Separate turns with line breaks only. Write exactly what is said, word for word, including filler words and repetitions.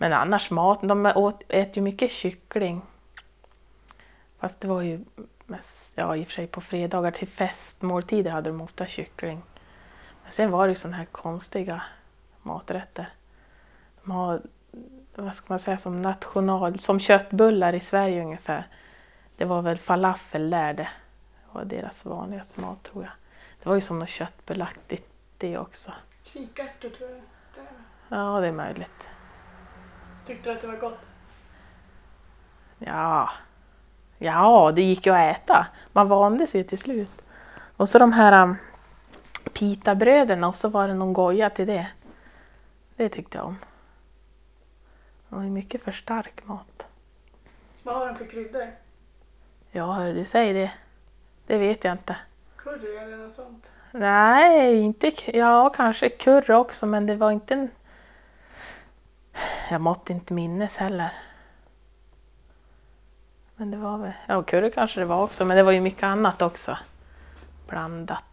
Men annars mat, de åt, äter ju mycket kyckling. Fast det var ju mest, ja i och för sig på fredagar till festmåltider hade de ofta kyckling. Men sen var det ju sådana här konstiga maträtter. De har, vad ska man säga, som national, som köttbullar i Sverige ungefär. Det var väl falafel där det var deras vanligaste mat tror jag. Det var ju som något köttbullaktigt det också.
Kikärtor tror jag det är.
Ja, det är möjligt.
Tyckte du att det var gott?
Ja, ja det gick ju att äta. Man vande sig till slut. Och så de här um, pitabröden och så var det någon goja till det. Det tyckte jag om. Det var ju mycket för stark mat.
Vad har de för kryddor?
Ja, hör du säger det. Det vet jag inte.
Curry eller något sånt?
Nej, inte, ja kanske curry också men det var inte en... Jag måtte inte minnes heller. Men det var väl, ja curry kanske det var också men det var ju mycket annat också. Blandat.